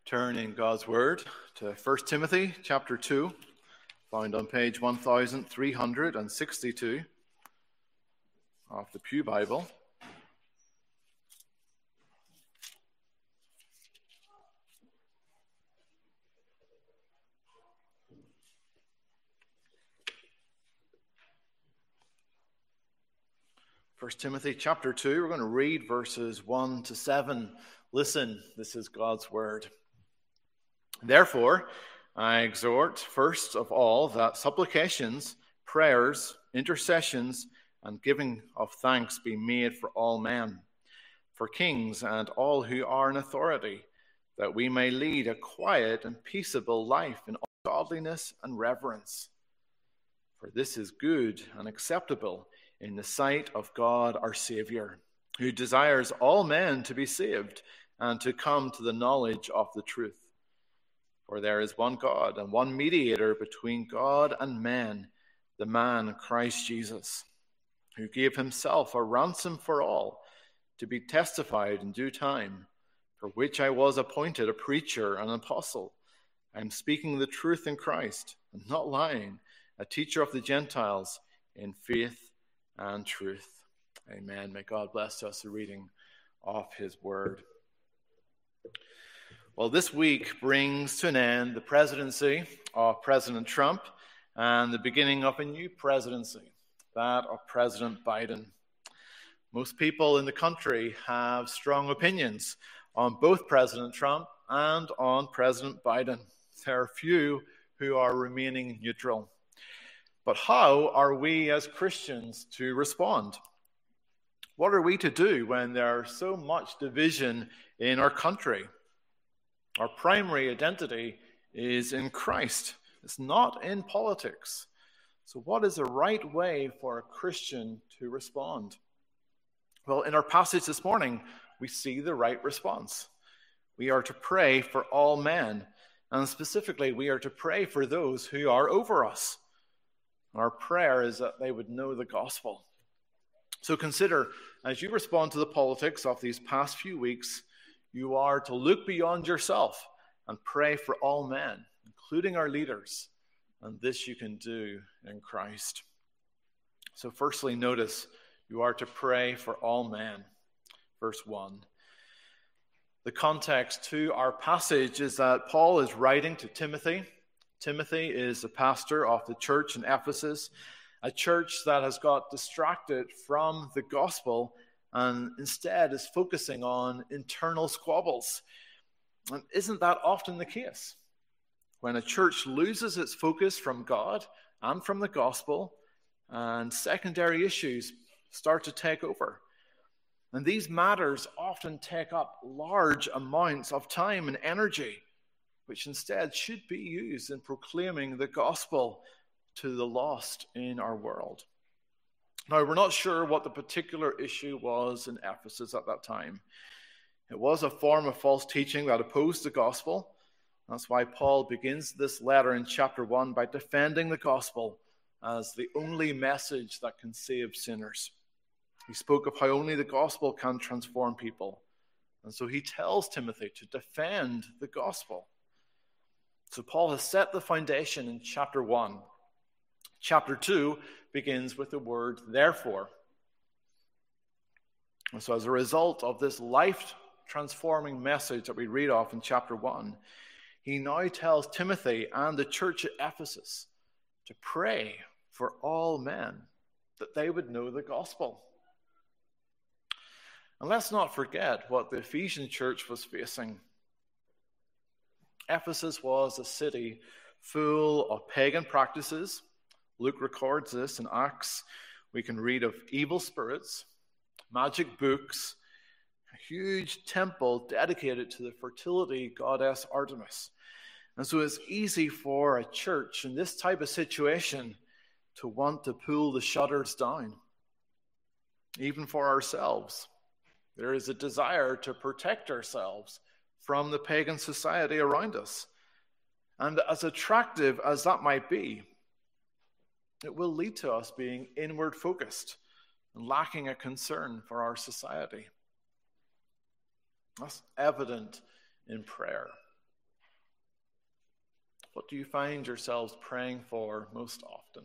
Turn in God's Word to 1 Timothy chapter 2, found on page 1362 of the Pew Bible. First Timothy chapter 2, we're going to read verses 1 to 7. Listen, this is God's Word. Therefore, I exhort first of all that supplications, prayers, intercessions, and giving of thanks be made for all men, for kings and all who are in authority, that we may lead a quiet and peaceable life in all godliness and reverence. For this is good and acceptable in the sight of God our Saviour, who desires all men to be saved and to come to the knowledge of the truth. For there is one God and one mediator between God and men, the man Christ Jesus, who gave himself a ransom for all, to be testified in due time, for which I was appointed a preacher and an apostle. I am speaking the truth in Christ, and not lying, a teacher of the Gentiles in faith and truth. Amen. May God bless us the reading of his word. Well, this week brings to an end the presidency of President Trump and the beginning of a new presidency, that of President Biden. Most people in the country have strong opinions on both President Trump and on President Biden. There are few who are remaining neutral. But how are we as Christians to respond? What are we to do when there's so much division in our country? Our primary identity is in Christ. It's not in politics. So what is the right way for a Christian to respond? Well, in our passage this morning, we see the right response. We are to pray for all men, and specifically, we are to pray for those who are over us. Our prayer is that they would know the gospel. So consider, as you respond to the politics of these past few weeks, you are to look beyond yourself and pray for all men, including our leaders. And this you can do in Christ. So firstly, notice you are to pray for all men. Verse 1. The context to our passage is that Paul is writing to Timothy. Timothy is the pastor of the church in Ephesus, a church that has got distracted from the gospel and instead is focusing on internal squabbles. And isn't that often the case? When a church loses its focus from God and from the gospel, and secondary issues start to take over. And these matters often take up large amounts of time and energy, which instead should be used in proclaiming the gospel to the lost in our world. Now, we're not sure what the particular issue was in Ephesus at that time. It was a form of false teaching that opposed the gospel. That's why Paul begins this letter in chapter 1 by defending the gospel as the only message that can save sinners. He spoke of how only the gospel can transform people. And so he tells Timothy to defend the gospel. So Paul has set the foundation in chapter 1. Chapter 2 begins with the word therefore. And so as a result of this life-transforming message that we read off in chapter 1, he now tells Timothy and the church at Ephesus to pray for all men, that they would know the gospel. And let's not forget what the Ephesian church was facing. Ephesus was a city full of pagan practices. Luke records this in Acts. We can read of evil spirits, magic books, a huge temple dedicated to the fertility goddess Artemis. And so it's easy for a church in this type of situation to want to pull the shutters down. Even for ourselves, there is a desire to protect ourselves from the pagan society around us. And as attractive as that might be, it will lead to us being inward focused and lacking a concern for our society. That's evident in prayer. What do you find yourselves praying for most often?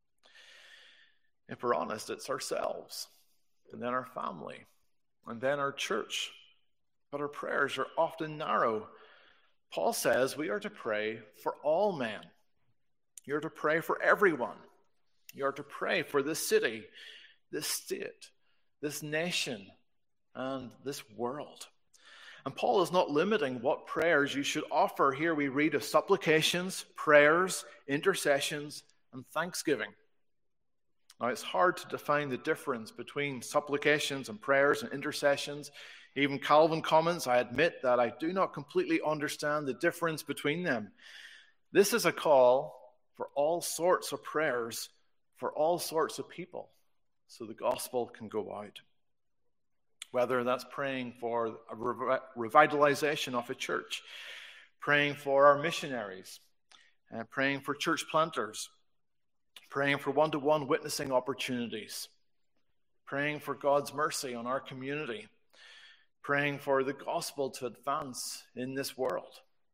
If we're honest, it's ourselves, and then our family, and then our church. But our prayers are often narrow. Paul says we are to pray for all men. You're to pray for everyone. You're to pray for this city, this state, this nation, and this world. And Paul is not limiting what prayers you should offer. Here we read of supplications, prayers, intercessions, and thanksgiving. Now, it's hard to define the difference between supplications and prayers and intercessions. Even Calvin comments, I admit that I do not completely understand the difference between them. This is a call for all sorts of prayers for all sorts of people so the gospel can go out. Whether that's praying for a revitalization of a church, praying for our missionaries, praying for church planters, praying for one-to-one witnessing opportunities, praying for God's mercy on our community, praying for the gospel to advance in this world.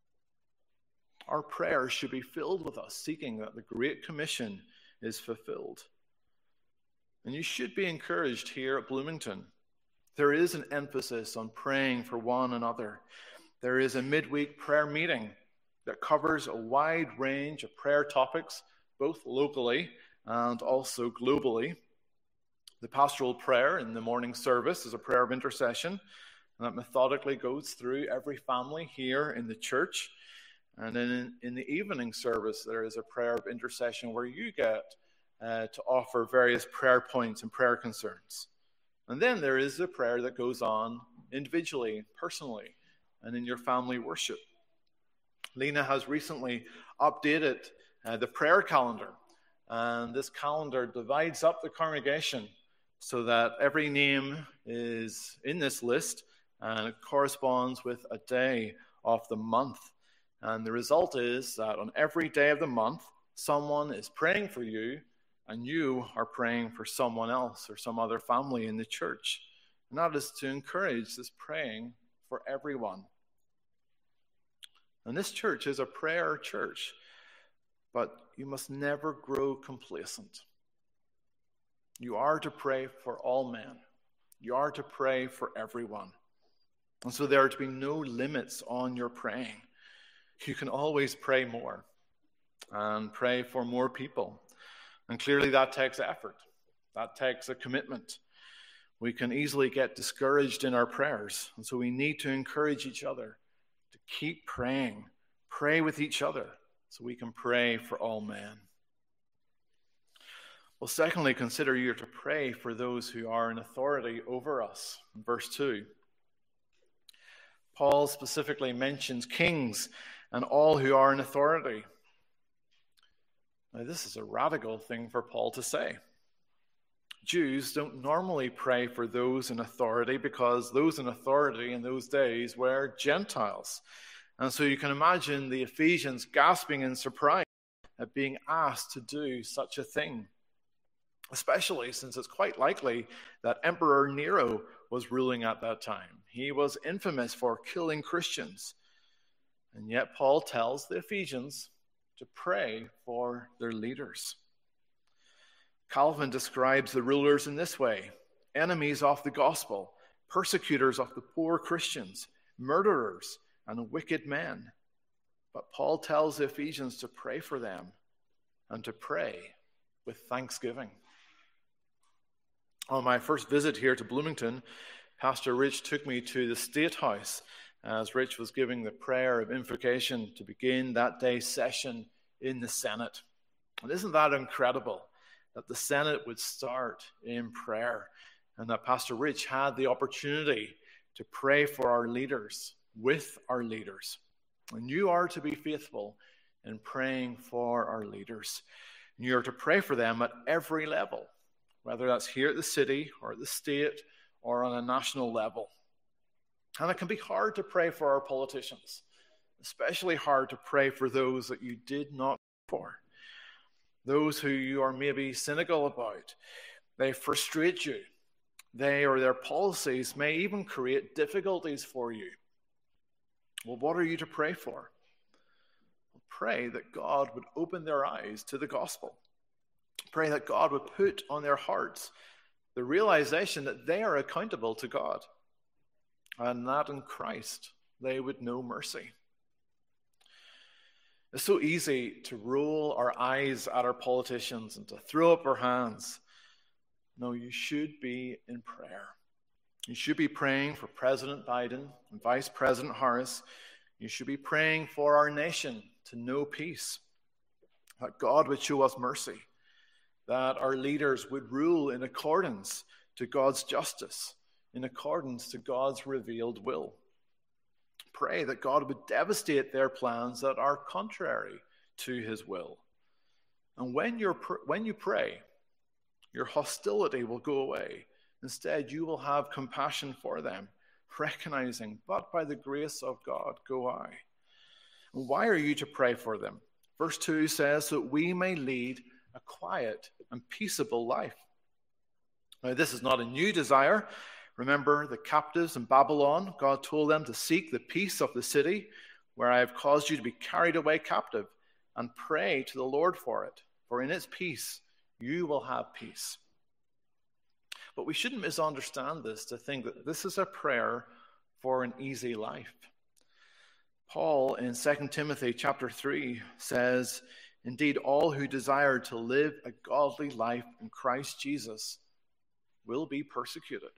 Our prayers should be filled with us seeking that the Great Commission is fulfilled. And you should be encouraged here at Bloomington. There is an emphasis on praying for one another. There is a midweek prayer meeting that covers a wide range of prayer topics, both locally and also globally. The pastoral prayer in the morning service is a prayer of intercession, and that methodically goes through every family here in the church. And then in the evening service, there is a prayer of intercession where you get to offer various prayer points and prayer concerns. And then there is a prayer that goes on individually, personally, and in your family worship. Lena has recently updated the prayer calendar, and this calendar divides up the congregation so that every name is in this list, and it corresponds with a day of the month. And the result is that on every day of the month, someone is praying for you, and you are praying for someone else or some other family in the church. And that is to encourage this praying for everyone. And this church is a prayer church, but you must never grow complacent. You are to pray for all men. You are to pray for everyone. And so there are to be no limits on your praying. You can always pray more and pray for more people. And clearly that takes effort. That takes a commitment. We can easily get discouraged in our prayers. And so we need to encourage each other to keep praying. Pray with each other so we can pray for all men. Well, secondly, consider you to pray for those who are in authority over us. In verse 2, Paul specifically mentions kings and all who are in authority. Now, this is a radical thing for Paul to say. Jews don't normally pray for those in authority because those in authority in those days were Gentiles. And so you can imagine the Ephesians gasping in surprise at being asked to do such a thing, especially since it's quite likely that Emperor Nero was ruling at that time. He was infamous for killing Christians. And yet Paul tells the Ephesians to pray for their leaders. Calvin describes the rulers in this way: enemies of the gospel, persecutors of the poor Christians, murderers, and wicked men. But Paul tells the Ephesians to pray for them and to pray with thanksgiving. On my first visit here to Bloomington, Pastor Rich took me to the State House as Rich was giving the prayer of invocation to begin that day's session in the Senate. And isn't that incredible that the Senate would start in prayer and that Pastor Rich had the opportunity to pray for our leaders with our leaders. And you are to be faithful in praying for our leaders. And you are to pray for them at every level, whether that's here at the city or at the state or on a national level. And it can be hard to pray for our politicians, especially hard to pray for those that you did not for, those who you are maybe cynical about. They frustrate you. They or their policies may even create difficulties for you. Well, what are you to pray for? Pray that God would open their eyes to the gospel. Pray that God would put on their hearts the realization that they are accountable to God, and that in Christ they would know mercy. It's so easy to roll our eyes at our politicians and to throw up our hands. No, you should be in prayer. You should be praying for President Biden and Vice President Harris. You should be praying for our nation to know peace, that God would show us mercy, that our leaders would rule in accordance to God's justice, in accordance to God's revealed will. Pray that God would devastate their plans that are contrary to his will. And when you pray, your hostility will go away. Instead, you will have compassion for them, recognizing, but by the grace of God go I. And why are you to pray for them? Verse 2 says that we may lead a quiet and peaceable life. Now, this is not a new desire. Remember the captives in Babylon. God told them to seek the peace of the city where I have caused you to be carried away captive, and pray to the Lord for it. For in its peace, you will have peace. But we shouldn't misunderstand this to think that this is a prayer for an easy life. Paul in 2 Timothy chapter 3 says, indeed, all who desire to live a godly life in Christ Jesus will be persecuted.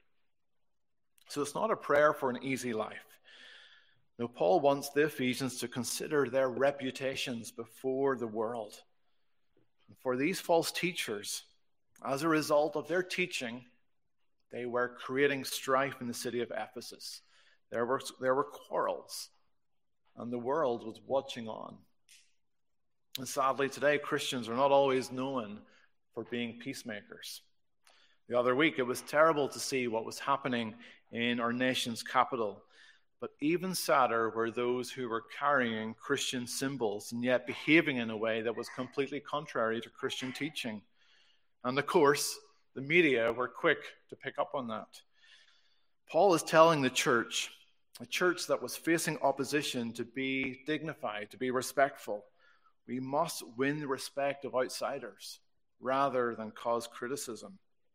So it's not a prayer for an easy life. No, Paul wants the Ephesians to consider their reputations before the world. And for these false teachers, as a result of their teaching, they were creating strife in the city of Ephesus. There were quarrels, and the world was watching on. And sadly, today, Christians are not always known for being peacemakers. The other week, it was terrible to see what was happening in our nation's capital. But even sadder were those who were carrying Christian symbols and yet behaving in a way that was completely contrary to Christian teaching. And of course, the media were quick to pick up on that. Paul is telling the church, a church that was facing opposition, to be dignified, to be respectful. We must win the respect of outsiders rather than cause criticism.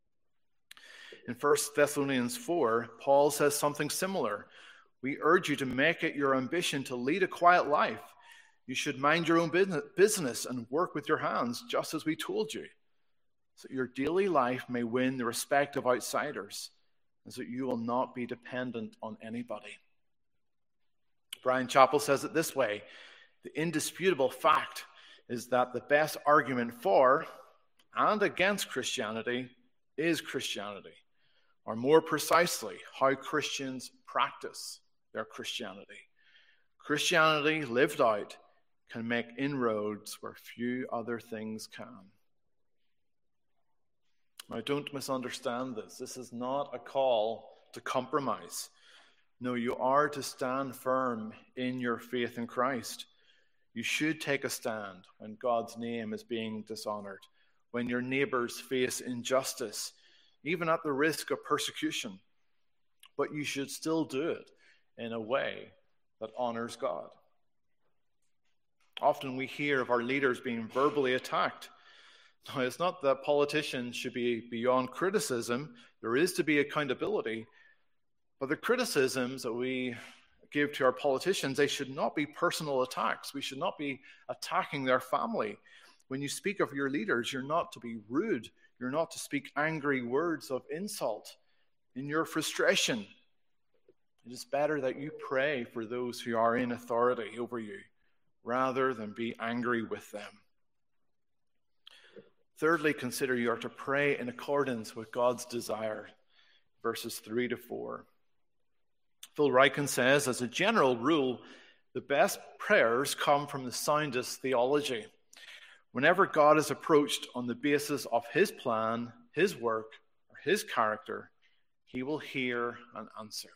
In 1 Thessalonians 4, Paul says something similar. We urge you to make it your ambition to lead a quiet life. You should mind your own business and work with your hands, just as we told you, so that your daily life may win the respect of outsiders, and so that you will not be dependent on anybody. Brian Chappell says it this way: the indisputable fact is that the best argument for and against Christianity is Christianity, or more precisely, how Christians practice their Christianity. Christianity lived out can make inroads where few other things can. Now, don't misunderstand this. This is not a call to compromise. No, you are to stand firm in your faith in Christ. You should take a stand when God's name is being dishonored, when your neighbors face injustice, even at the risk of persecution. But you should still do it in a way that honors God. Often we hear of our leaders being verbally attacked. Now, it's not that politicians should be beyond criticism. There is to be accountability. But the criticisms that we give to our politicians, they should not be personal attacks. We should not be attacking their family. When you speak of your leaders, you're not to be rude. You're not to speak angry words of insult. In your frustration, it is better that you pray for those who are in authority over you, rather than be angry with them. Thirdly, consider you are to pray in accordance with God's desire. Verses 3 to 4. Phil Ryken says, as a general rule, the best prayers come from the soundest theology. Whenever God is approached on the basis of his plan, his work, or his character, he will hear and answer.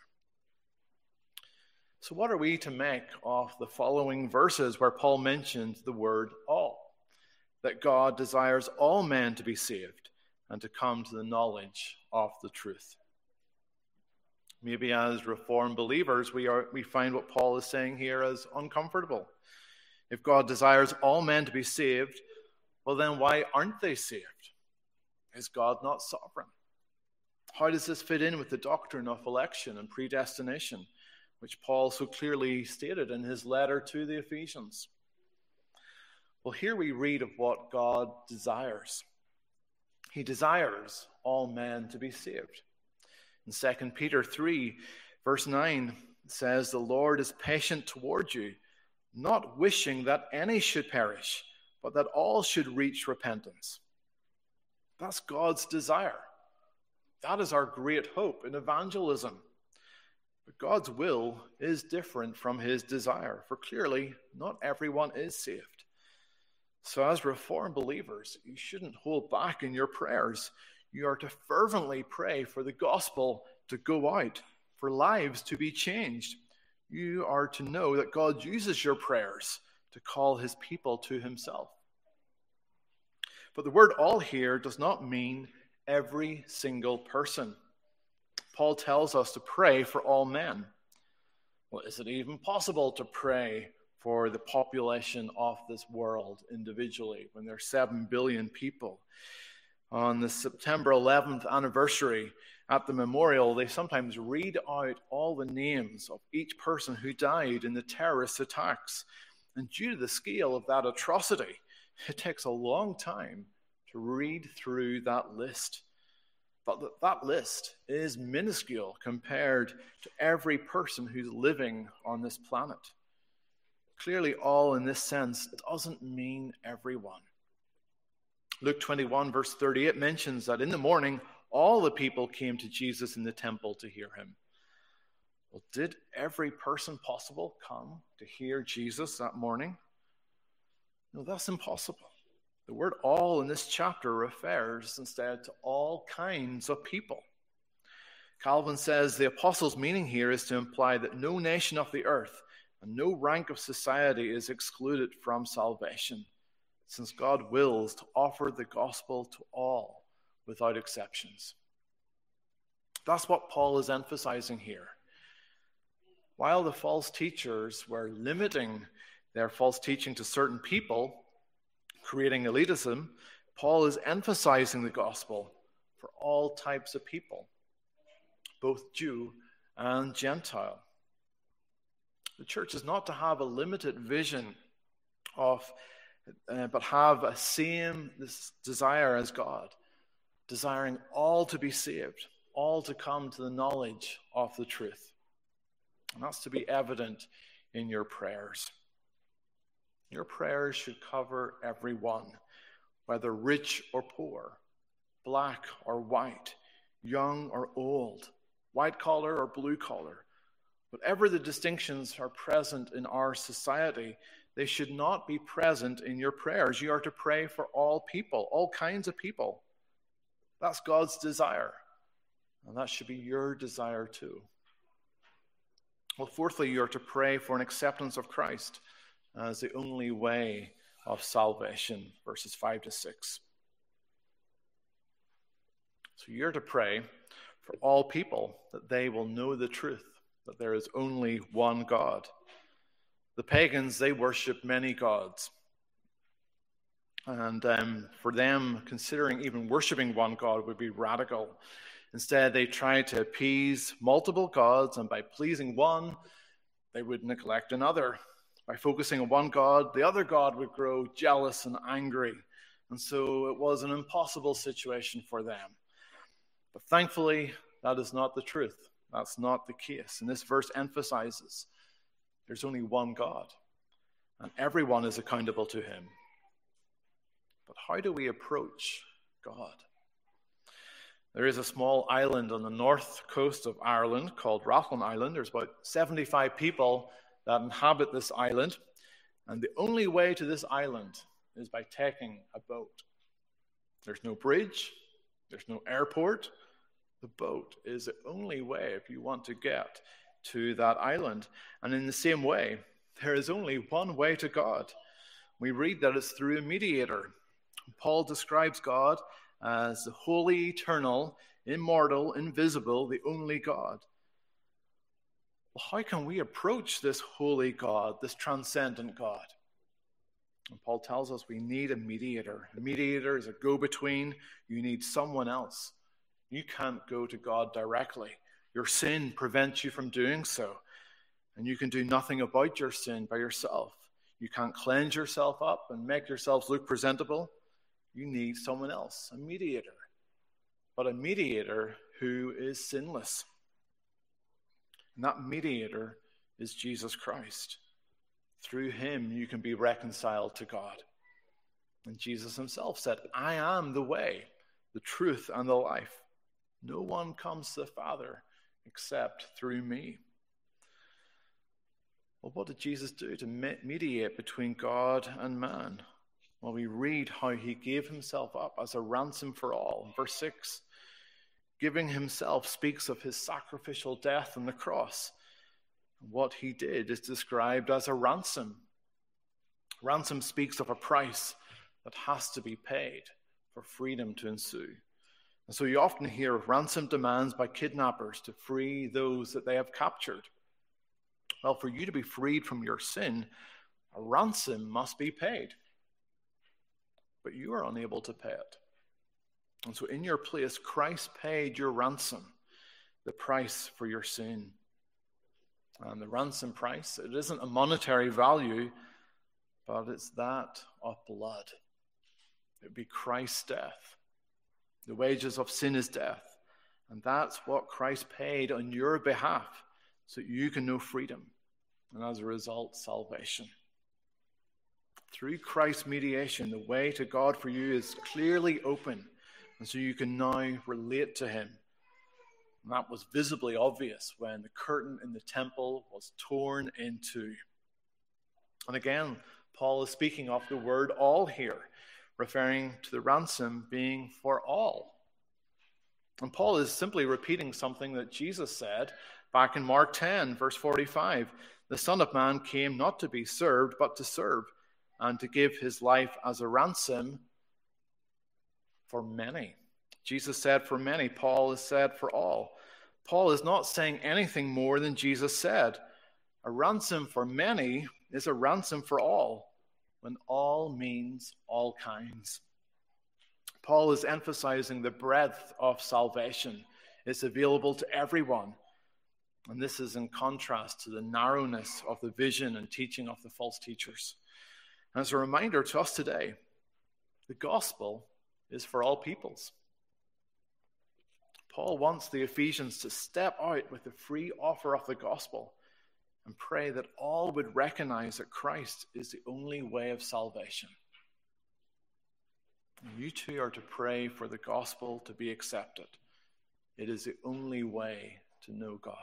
So what are we to make of the following verses where Paul mentions the word all? That God desires all men to be saved and to come to the knowledge of the truth. Maybe as Reformed believers, we find what Paul is saying here as uncomfortable. If God desires all men to be saved, well then why aren't they saved? Is God not sovereign? How does this fit in with the doctrine of election and predestination, which Paul so clearly stated in his letter to the Ephesians? Well, here we read of what God desires. He desires all men to be saved. In 2 Peter 3, verse 9, it says, "The Lord is patient toward you, not wishing that any should perish, but that all should reach repentance." That's God's desire. That is our great hope in evangelism. But God's will is different from his desire, for clearly not everyone is saved. So as Reformed believers, you shouldn't hold back in your prayers. You are to fervently pray for the gospel to go out, for lives to be changed. You are to know that God uses your prayers to call his people to himself. But the word all here does not mean every single person. Paul tells us to pray for all men. Well, is it even possible to pray for the population of this world individually when there are 7 billion people? On the September 11th anniversary at the memorial, they sometimes read out all the names of each person who died in the terrorist attacks. And due to the scale of that atrocity, it takes a long time to read through that list. But that list is minuscule compared to every person who's living on this planet. Clearly, all in this sense, it doesn't mean everyone. Luke 21, verse 38 mentions that in the morning, all the people came to Jesus in the temple to hear him. Well, did every person possible come to hear Jesus that morning? No, that's impossible. The word all in this chapter refers instead to all kinds of people. Calvin says the apostle's meaning here is to imply that no nation of the earth and no rank of society is excluded from salvation, since God wills to offer the gospel to all without exceptions. That's what Paul is emphasizing here. While the false teachers were limiting their false teaching to certain people, creating elitism, Paul is emphasizing the gospel for all types of people, both Jew and Gentile. The church is not to have a limited vision but have a same desire as God, desiring all to be saved, all to come to the knowledge of the truth. And that's to be evident in your prayers. Your prayers should cover everyone, whether rich or poor, black or white, young or old, white collar or blue collar. Whatever the distinctions are present in our society, they should not be present in your prayers. You are to pray for all people, all kinds of people. That's God's desire. And that should be your desire too. Well, fourthly, you are to pray for an acceptance of Christ as the only way of salvation, verses 5 to 6. So you're to pray for all people that they will know the truth, that there is only one God. The pagans, they worship many gods. And for them, considering even worshiping one God would be radical. Instead, they try to appease multiple gods, and by pleasing one, they would neglect another. By focusing on one God, the other God would grow jealous and angry. And so it was an impossible situation for them. But thankfully, that is not the truth. That's not the case. And this verse emphasizes there's only one God, and everyone is accountable to him. But how do we approach God? There is a small island on the north coast of Ireland called Rathlin Island. There's about 75 people that inhabit this island, and the only way to this island is by taking a boat. There's no bridge, there's no airport. The boat is the only way if you want to get to that island. And in the same way, there is only one way to God. We read that it's through a mediator. Paul describes God as the holy, eternal, immortal, invisible, the only God. Well, how can we approach this holy God, this transcendent God? And Paul tells us we need a mediator. A mediator is a go-between. You need someone else. You can't go to God directly. Your sin prevents you from doing so. And you can do nothing about your sin by yourself. You can't cleanse yourself up and make yourselves look presentable. You need someone else, a mediator. But a mediator who is sinless. And that mediator is Jesus Christ. Through him, you can be reconciled to God. And Jesus himself said, I am the way, the truth, and the life. No one comes to the Father except through me. Well, what did Jesus do to mediate between God and man? Well, we read how he gave himself up as a ransom for all. Verse 6, giving himself speaks of his sacrificial death on the cross. What he did is described as a ransom. Ransom speaks of a price that has to be paid for freedom to ensue. And so you often hear of ransom demands by kidnappers to free those that they have captured. Well, for you to be freed from your sin, a ransom must be paid. But you are unable to pay it. And so in your place, Christ paid your ransom, the price for your sin. And the ransom price, it isn't a monetary value, but it's that of blood. It would be Christ's death. The wages of sin is death. And that's what Christ paid on your behalf, so that you can know freedom. And as a result, salvation. Through Christ's mediation, the way to God for you is clearly open. And so you can now relate to him. And that was visibly obvious when the curtain in the temple was torn in two. And again, Paul is speaking of the word all here, referring to the ransom being for all. And Paul is simply repeating something that Jesus said back in Mark 10, verse 45. The Son of Man came not to be served, but to serve, and to give his life as a ransom for many. Jesus said for many. Paul has said for all. Paul is not saying anything more than Jesus said. A ransom for many is a ransom for all, when all means all kinds. Paul is emphasizing the breadth of salvation. It's available to everyone. And this is in contrast to the narrowness of the vision and teaching of the false teachers. And as a reminder to us today, the gospel is for all peoples. Paul wants the Ephesians to step out with the free offer of the gospel and pray that all would recognize that Christ is the only way of salvation. And you too are to pray for the gospel to be accepted. It is the only way to know God.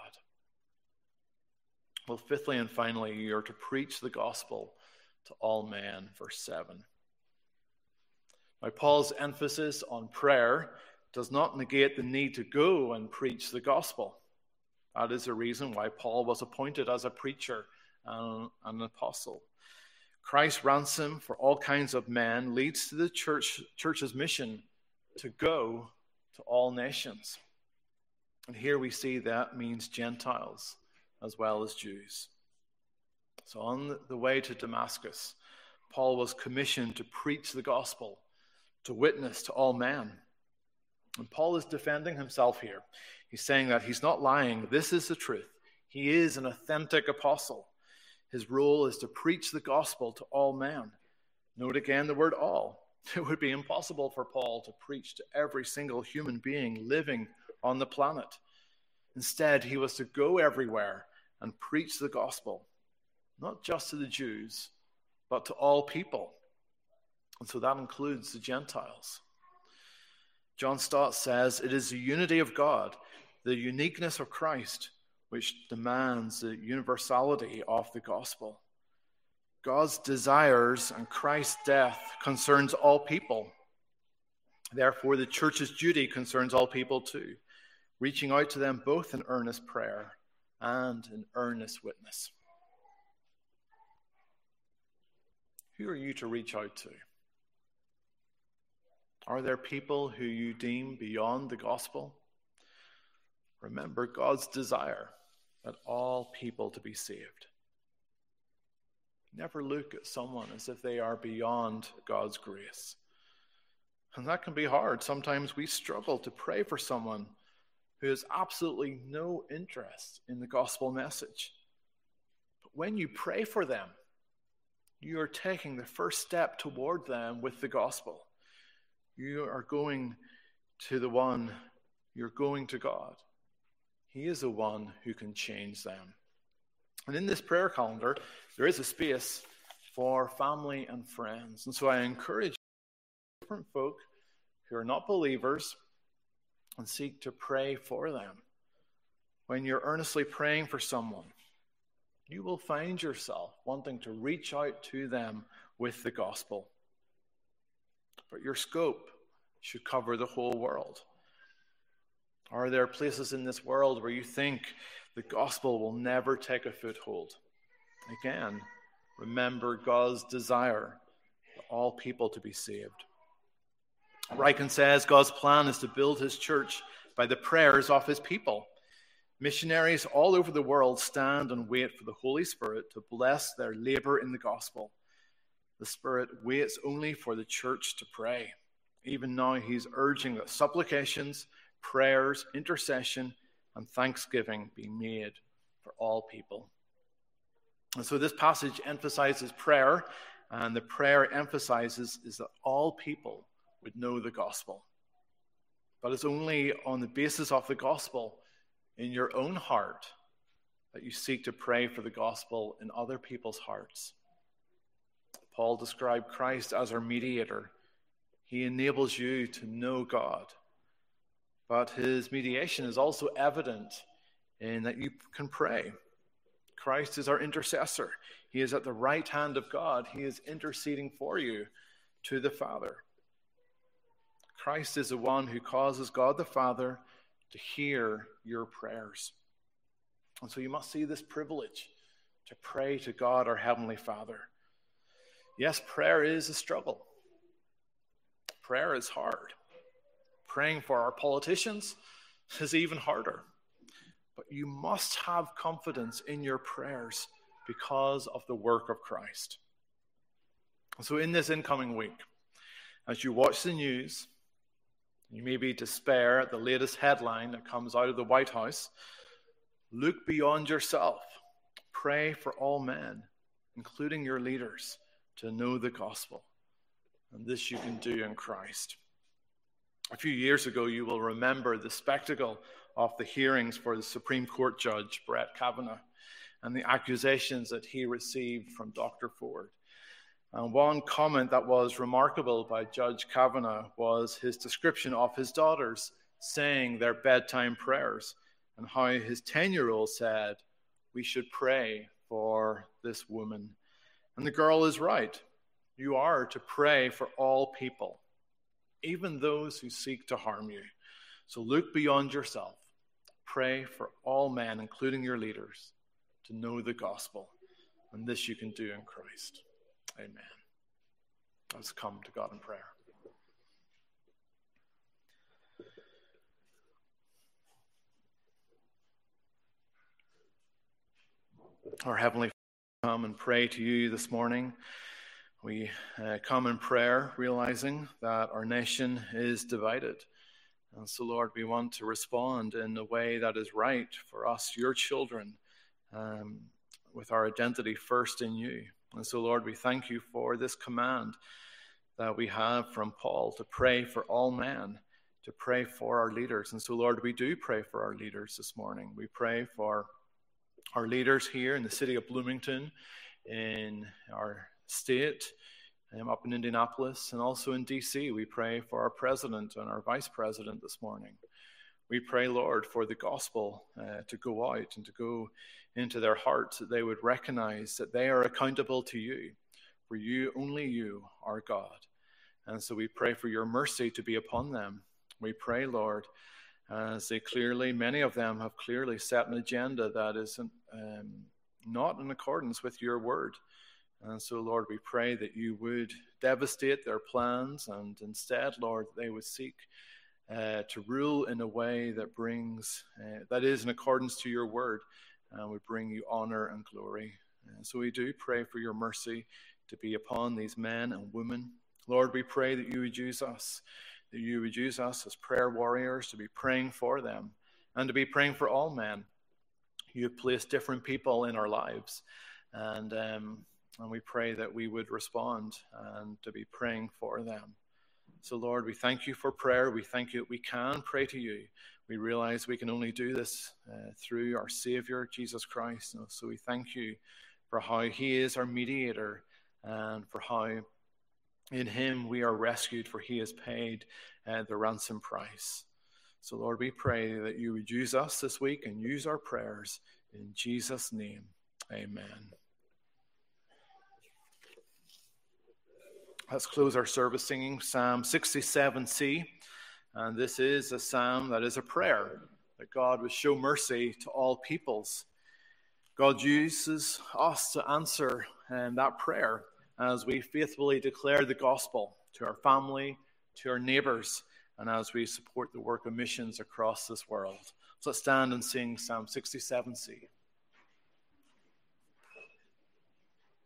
Well, fifthly and finally, you are to preach the gospel to all men, verse 7. Now, Paul's emphasis on prayer does not negate the need to go and preach the gospel. That is the reason why Paul was appointed as a preacher and an apostle. Christ's ransom for all kinds of men leads to the church's mission to go to all nations. And here we see that means Gentiles as well as Jews. So on the way to Damascus, Paul was commissioned to preach the gospel, to witness to all men. And Paul is defending himself here. He's saying that he's not lying. This is the truth. He is an authentic apostle. His role is to preach the gospel to all men. Note again the word all. It would be impossible for Paul to preach to every single human being living on the planet. Instead, he was to go everywhere and preach the gospel, not just to the Jews, but to all people. And so that includes the Gentiles. John Stott says, it is the unity of God, the uniqueness of Christ, which demands the universality of the gospel. God's desires and Christ's death concerns all people. Therefore, the church's duty concerns all people too, reaching out to them both in earnest prayer and in earnest witness. Who are you to reach out to? Are there people who you deem beyond the gospel? Remember God's desire that all people to be saved. Never look at someone as if they are beyond God's grace. And that can be hard. Sometimes we struggle to pray for someone who has absolutely no interest in the gospel message. But when you pray for them, you are taking the first step toward them with the gospel. You are going to the one, you're going to God. He is the one who can change them. And in this prayer calendar, there is a space for family and friends. And so I encourage different folk who are not believers and seek to pray for them. When you're earnestly praying for someone, you will find yourself wanting to reach out to them with the gospel. But your scope should cover the whole world. Are there places in this world where you think the gospel will never take a foothold? Again, remember God's desire for all people to be saved. Ryken says God's plan is to build his church by the prayers of his people. Missionaries all over the world stand and wait for the Holy Spirit to bless their labor in the gospel. The Spirit waits only for the church to pray. Even now, he's urging that supplications, prayers, intercession, and thanksgiving be made for all people. And so this passage emphasizes prayer, and the prayer emphasizes is that all people would know the gospel. But it's only on the basis of the gospel in your own heart that you seek to pray for the gospel in other people's hearts. Paul described Christ as our mediator. He enables you to know God. But his mediation is also evident in that you can pray. Christ is our intercessor. He is at the right hand of God. He is interceding for you to the Father. Christ is the one who causes God the Father to hear your prayers. And so you must see this privilege to pray to God, our Heavenly Father. Yes, prayer is a struggle. Prayer is hard. Praying for our politicians is even harder. But you must have confidence in your prayers because of the work of Christ. So in this incoming week, as you watch the news, you may be despair at the latest headline that comes out of the White House. Look beyond yourself. Pray for all men, including your leaders, to know the gospel. And this you can do in Christ. A few years ago, you will remember the spectacle of the hearings for the Supreme Court Judge Brett Kavanaugh and the accusations that he received from Dr. Ford. And one comment that was remarkable by Judge Kavanaugh was his description of his daughters saying their bedtime prayers and how his 10-year-old said, "We should pray for this woman." And the girl is right. You are to pray for all people, even those who seek to harm you. So look beyond yourself. Pray for all men, including your leaders, to know the gospel. And this you can do in Christ. Amen. Let's come to God in prayer. Our Heavenly Father, come and pray to you this morning. We come in prayer, realizing that our nation is divided. And so, Lord, we want to respond in a way that is right for us, your children, with our identity first in you. And so, Lord, we thank you for this command that we have from Paul to pray for all men, to pray for our leaders. And so, Lord, we do pray for our leaders this morning. We pray for our leaders here in the city of Bloomington, in our state, up in Indianapolis, and also in D.C. We pray for our president and our vice president this morning. We pray, Lord, for the gospel to go out and to go into their hearts, that they would recognize that they are accountable to you, for you, only you, are God. And so we pray for your mercy to be upon them. We pray, Lord, as many of them have clearly set an agenda that is not in accordance with your word. And so, Lord, we pray that you would devastate their plans, and instead, Lord, they would seek to rule in a way that is in accordance to your word, and would bring you honor and glory. And so we do pray for your mercy to be upon these men and women. Lord, we pray that you would use us, as prayer warriors to be praying for them and to be praying for all men. You have placed different people in our lives, and we pray that we would respond and to be praying for them. So, Lord, we thank you for prayer. We thank you that we can pray to you. We realize we can only do this through our Savior, Jesus Christ. And so we thank you for how he is our mediator and for how in him we are rescued, for he has paid the ransom price. So, Lord, we pray that you would use us this week and use our prayers. In Jesus' name, amen. Let's close our service singing Psalm 67C. And this is a psalm that is a prayer that God would show mercy to all peoples. God uses us to answer that prayer as we faithfully declare the gospel to our family, to our neighbors, and as we support the work of missions across this world. So let's stand and sing Psalm 67C.